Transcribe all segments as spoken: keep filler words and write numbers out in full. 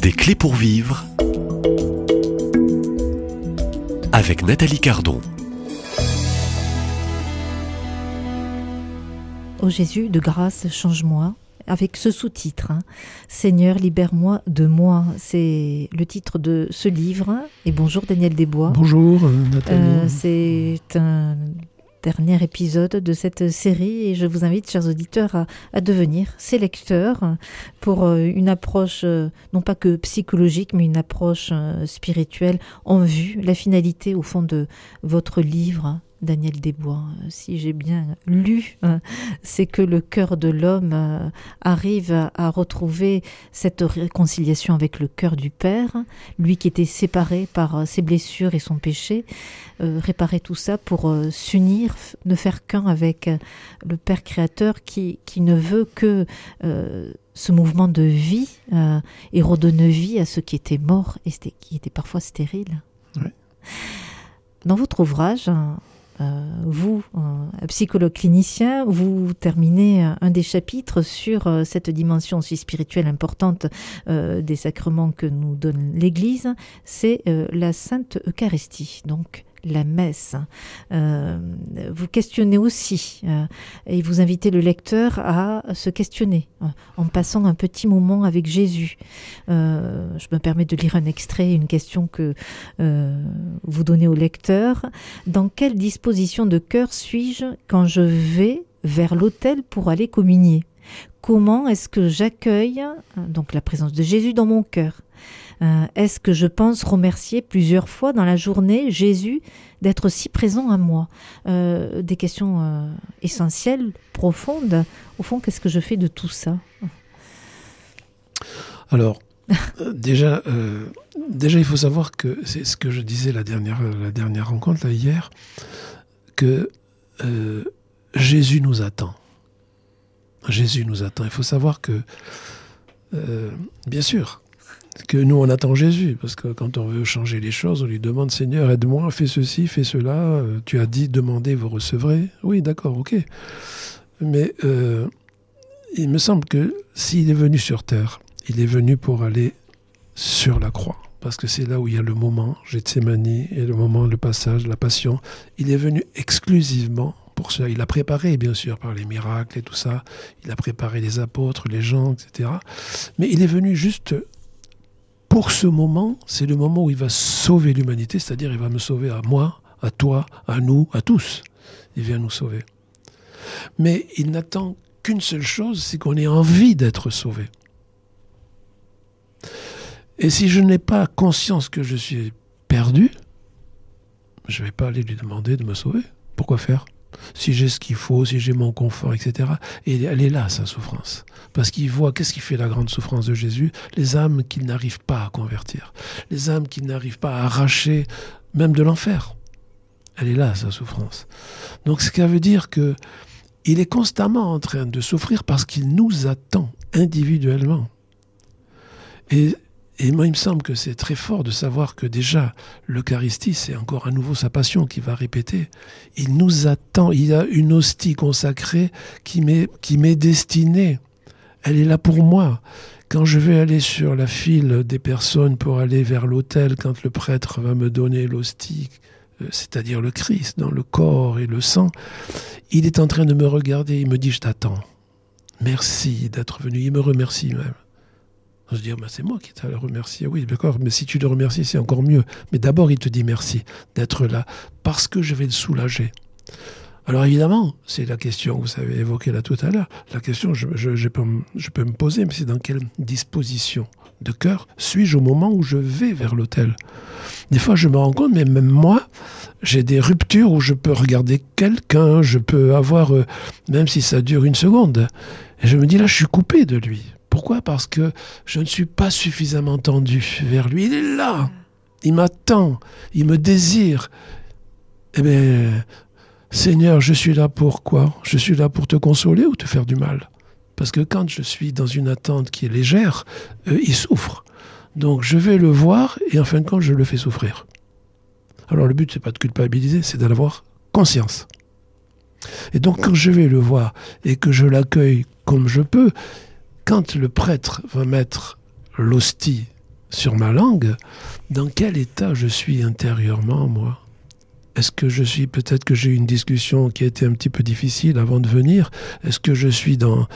Des clés pour vivre avec Nathalie Cardon. Ô Jésus, de grâce, change-moi. Avec ce sous-titre, hein, Seigneur, libère-moi de moi. C'est le titre de ce livre. Et bonjour Daniel Desbois. Bonjour Nathalie. Euh, c'est un dernier épisode de cette série et je vous invite, chers auditeurs, à, à devenir ses lecteurs pour une approche non pas que psychologique, mais une approche spirituelle en vue. La finalité, au fond, de votre livre, Daniel Desbois, si j'ai bien lu, c'est que le cœur de l'homme arrive à retrouver cette réconciliation avec le cœur du Père, lui qui était séparé par ses blessures et son péché, euh, réparer tout ça pour euh, s'unir, ne faire qu'un avec le Père créateur qui, qui ne veut que euh, ce mouvement de vie euh, et redonne vie à ceux qui étaient morts et qui étaient parfois stériles. Oui. Dans votre ouvrage, Euh, vous, un psychologue clinicien, vous terminez un des chapitres sur euh, cette dimension aussi spirituelle importante euh, des sacrements que nous donne l'Église, c'est euh, la Sainte Eucharistie, donc la messe. Euh, vous questionnez aussi euh, et vous invitez le lecteur à se questionner euh, en passant un petit moment avec Jésus. Euh, je me permets de lire un extrait, une question que euh, vous donnez au lecteur. Dans quelle disposition de cœur suis-je quand je vais vers l'autel pour aller communier ? Comment est-ce que j'accueille donc la présence de Jésus dans mon cœur ? Euh, est-ce que je pense remercier plusieurs fois dans la journée Jésus d'être si présent à moi ? euh, Des questions euh, essentielles, profondes. Au fond, qu'est-ce que je fais de tout ça ? Alors, euh, déjà, euh, déjà, il faut savoir que c'est ce que je disais la dernière, la dernière rencontre, là, hier, que euh, Jésus nous attend. Jésus nous attend. Il faut savoir que, euh, bien sûr, que nous, on attend Jésus, parce que quand on veut changer les choses, on lui demande « Seigneur, aide-moi, fais ceci, fais cela. Tu as dit, demandez, vous recevrez. » Oui, d'accord, ok. Mais euh, il me semble que s'il est venu sur terre, il est venu pour aller sur la croix, parce que c'est là où il y a le moment, Gethsémani, et le moment, le passage, la passion. Il est venu exclusivement pour cela. Il a préparé, bien sûr, par les miracles et tout ça. Il a préparé les apôtres, les gens, et cetera. Mais il est venu juste pour ce moment. C'est le moment où il va sauver l'humanité, c'est-à-dire il va me sauver à moi, à toi, à nous, à tous. Il vient nous sauver. Mais il n'attend qu'une seule chose, c'est qu'on ait envie d'être sauvé. Et si je n'ai pas conscience que je suis perdu, je ne vais pas aller lui demander de me sauver. Pourquoi faire ? Si j'ai ce qu'il faut, si j'ai mon confort, et cetera. Et elle est là, sa souffrance. Parce qu'il voit, qu'est-ce qui fait la grande souffrance de Jésus ? Les âmes qu'il n'arrive pas à convertir. Les âmes qu'il n'arrive pas à arracher, même de l'enfer. Elle est là, sa souffrance. Donc, ce qui veut dire que il est constamment en train de souffrir parce qu'il nous attend individuellement. Et Et moi, il me semble que c'est très fort de savoir que déjà, l'Eucharistie, c'est encore à nouveau sa passion qui va répéter. Il nous attend, il y a une hostie consacrée qui m'est, qui m'est destinée. Elle est là pour moi. Quand je vais aller sur la file des personnes pour aller vers l'autel, quand le prêtre va me donner l'hostie, c'est-à-dire le Christ, dans le corps et le sang, il est en train de me regarder, il me dit « je t'attends ». Merci d'être venu, il me remercie même. Je dis, bah, c'est moi qui t'ai remercié. Oui, d'accord, mais si tu le remercies, c'est encore mieux. Mais d'abord, il te dit merci d'être là, parce que je vais le soulager. Alors évidemment, c'est la question que vous avez évoquée là tout à l'heure. La question, je, je, je, peux, je peux me poser, mais c'est dans quelle disposition de cœur suis-je au moment où je vais vers l'autel ? Des fois, je me rends compte, mais même moi, j'ai des ruptures où je peux regarder quelqu'un, je peux avoir, euh, même si ça dure une seconde, et je me dis là, je suis coupé de lui. Pourquoi ? Parce que je ne suis pas suffisamment tendu vers lui. Il est là. Il m'attend. Il me désire. Eh bien, Seigneur, je suis là pour quoi ? Je suis là pour te consoler ou te faire du mal ? Parce que quand je suis dans une attente qui est légère, euh, il souffre. Donc je vais le voir et en fin de compte, je le fais souffrir. Alors le but, c'est pas de culpabiliser, c'est d'en avoir conscience. Et donc quand je vais le voir et que je l'accueille comme je peux, quand le prêtre va mettre l'hostie sur ma langue, dans quel état je suis intérieurement, moi? Est-ce que je suis, peut-être que j'ai eu une discussion qui a été un petit peu difficile avant de venir? Est-ce que je suis dans,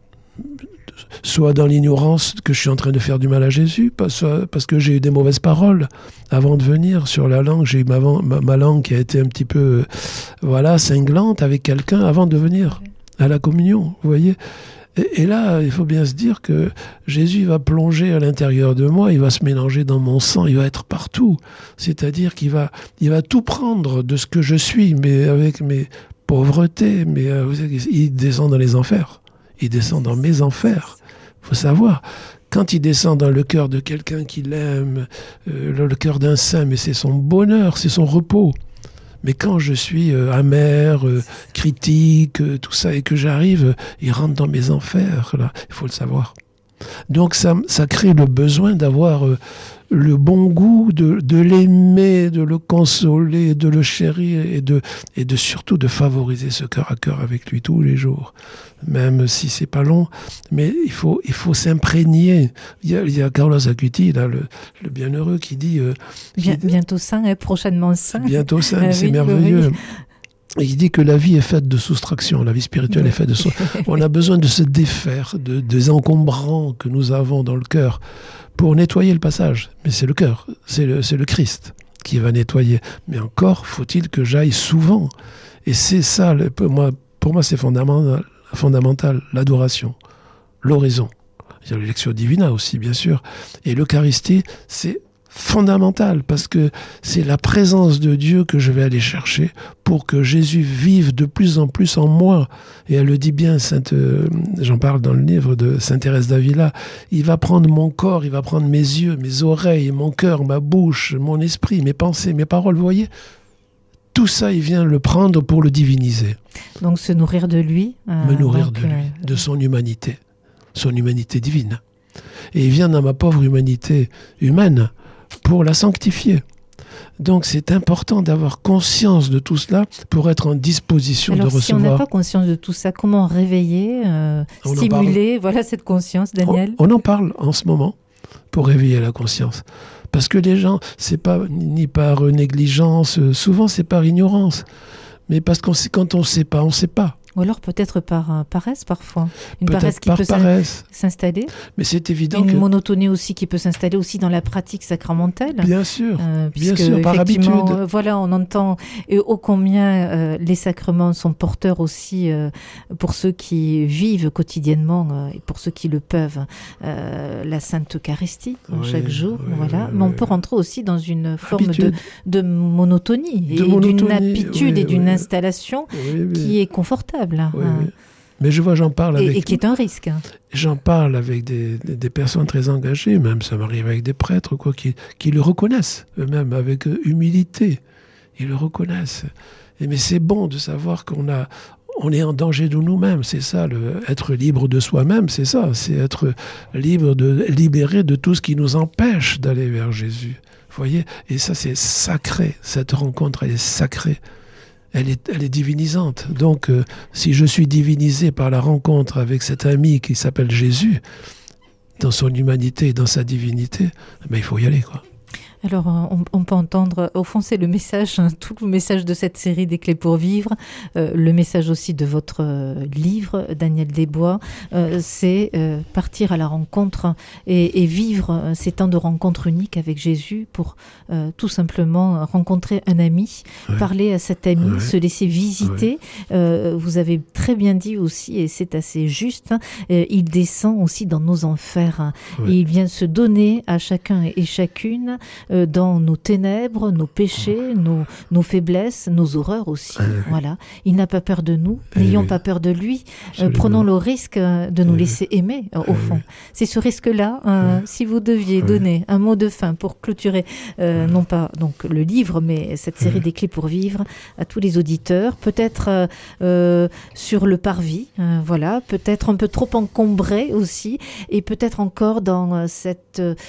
soit dans l'ignorance que je suis en train de faire du mal à Jésus, soit parce que j'ai eu des mauvaises paroles avant de venir sur la langue, j'ai eu ma, ma, ma langue qui a été un petit peu, voilà, cinglante avec quelqu'un avant de venir à la communion, vous voyez? Et, et là, il faut bien se dire que Jésus va plonger à l'intérieur de moi, il va se mélanger dans mon sang, il va être partout. C'est-à-dire qu'il va, il va tout prendre de ce que je suis, mais avec mes pauvretés, mais euh, vous savez, il descend dans les enfers. Il descend dans mes enfers. Il faut savoir, quand il descend dans le cœur de quelqu'un qui l'aime, euh, le cœur d'un saint, mais c'est son bonheur, c'est son repos. Mais quand je suis euh, amer, euh, critique, euh, tout ça, et que j'arrive, euh, il rentre dans mes enfers, là, il faut le savoir. Donc ça, ça crée le besoin d'avoir euh, le bon goût, de, de l'aimer, de le consoler, de le chérir, et de, et de surtout de favoriser ce cœur à cœur avec lui tous les jours. Même si c'est pas long, mais il faut, il faut s'imprégner. Il y a, il y a Carlos Acuti, là, le, le bienheureux, qui dit... Euh, Bien, qui, bientôt saint, et prochainement saint. Bientôt saint, ah, c'est oui, merveilleux. Oui. Et il dit que la vie est faite de soustraction, la vie spirituelle oui. est faite de soustraction. On a besoin de se défaire de, des encombrants que nous avons dans le cœur pour nettoyer le passage. Mais c'est le cœur, c'est le, c'est le Christ qui va nettoyer. Mais encore faut-il que j'aille souvent. Et c'est ça, le, pour moi, pour moi c'est fondamental. Fondamental, l'adoration, l'oraison. Il y a l'Lectio Divina aussi, bien sûr. Et l'Eucharistie, c'est fondamental parce que c'est la présence de Dieu que je vais aller chercher pour que Jésus vive de plus en plus en moi. Et elle le dit bien, Sainte, euh, j'en parle dans le livre de Sainte Thérèse d'Avila, il va prendre mon corps, il va prendre mes yeux, mes oreilles, mon cœur, ma bouche, mon esprit, mes pensées, mes paroles, vous voyez ? Tout ça, il vient le prendre pour le diviniser. Donc se nourrir de lui. Euh, Me nourrir donc, de lui, euh... de son humanité, son humanité divine. Et il vient dans ma pauvre humanité humaine pour la sanctifier. Donc c'est important d'avoir conscience de tout cela pour être en disposition Alors, de recevoir. Si on n'a pas conscience de tout ça, comment réveiller, euh, stimuler voilà, cette conscience, Daniel? on, on en parle en ce moment pour réveiller la conscience. Parce que les gens, c'est pas ni par négligence, souvent c'est par ignorance. Mais parce qu'on sait, quand on ne sait pas, on ne sait pas. Ou alors peut-être par euh, paresse parfois. Une peut-être paresse qui par peut paresse. s'installer. Mais c'est évident Une que... monotonie aussi qui peut s'installer aussi dans la pratique sacramentelle. Bien sûr, euh, bien sûr, par habitude. Euh, voilà, on entend et ô combien euh, les sacrements sont porteurs aussi euh, pour ceux qui vivent quotidiennement euh, et pour ceux qui le peuvent. Euh, la Sainte Eucharistie, oui, chaque jour, oui, voilà. Oui, Mais on peut rentrer aussi dans une forme de, de monotonie de et monotonie, d'une habitude oui, et d'une oui. installation oui, oui. qui est confortable. Oui, hein. oui. Mais je vois, j'en parle avec... Et, et qui est un risque. Hein. J'en parle avec des, des, des personnes très engagées, même ça m'arrive avec des prêtres, quoi, qui, qui le reconnaissent, eux-mêmes, avec humilité. Ils le reconnaissent. Et, mais c'est bon de savoir qu'on a... On est en danger de nous-mêmes, c'est ça, le, être libre de soi-même, c'est ça, c'est être libre de, libéré de tout ce qui nous empêche d'aller vers Jésus. Vous voyez ? Et ça, c'est sacré, cette rencontre, elle est sacrée. Elle est, elle est divinisante. Donc, euh, si je suis divinisé par la rencontre avec cet ami qui s'appelle Jésus, dans son humanité et dans sa divinité, ben, il faut y aller, quoi. Alors, on, on peut entendre, au fond, c'est le message, hein, tout le message de cette série des Clés pour vivre, euh, le message aussi de votre euh, livre, Daniel Desbois, euh, c'est euh, partir à la rencontre et, et vivre euh, ces temps de rencontre uniques avec Jésus pour euh, tout simplement rencontrer un ami, ouais. parler à cet ami, ouais. se laisser visiter. Ouais. Euh, vous avez très bien dit aussi, et c'est assez juste, hein, euh, il descend aussi dans nos enfers. Hein, ouais. Et il vient se donner à chacun et chacune dans nos ténèbres, nos péchés, nos, nos faiblesses, nos horreurs aussi. Ah, oui. Voilà. Il n'a pas peur de nous, ah, n'ayons oui. pas peur de lui. Euh, prenons le risque de nous ah, laisser oui. aimer, euh, au ah, fond. Oui. C'est ce risque-là, euh, oui. si vous deviez oui. donner un mot de fin pour clôturer, euh, oui. non pas donc le livre, mais cette série oui. des Clés pour vivre, à tous les auditeurs, peut-être euh, sur le parvis, euh, voilà, peut-être un peu trop encombré aussi, et peut-être encore dans euh, cette... Euh,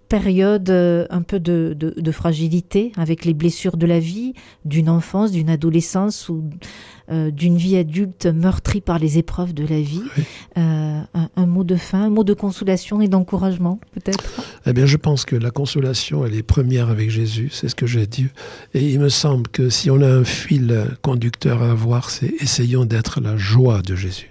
période euh, un peu de, de, de fragilité, avec les blessures de la vie, d'une enfance, d'une adolescence ou euh, d'une vie adulte meurtrie par les épreuves de la vie. Oui. Euh, un, un mot de fin, un mot de consolation et d'encouragement, peut-être? Eh bien, je pense que la consolation, elle est première avec Jésus, c'est ce que j'ai dit. Et il me semble que si on a un fil conducteur à avoir, c'est essayons d'être la joie de Jésus.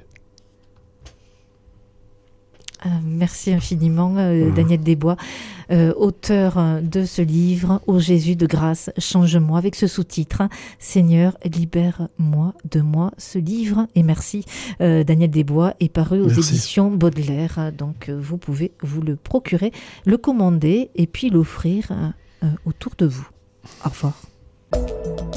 Euh, merci infiniment, euh, Daniel Desbois, euh, auteur euh, de ce livre « Ô Jésus de grâce, change-moi » avec ce sous-titre « Seigneur, libère-moi de moi ». Ce livre, et merci euh, Daniel Desbois, est paru aux Merci. éditions Baudelaire. Donc euh, vous pouvez vous le procurer, le commander et puis l'offrir euh, autour de vous. Au revoir.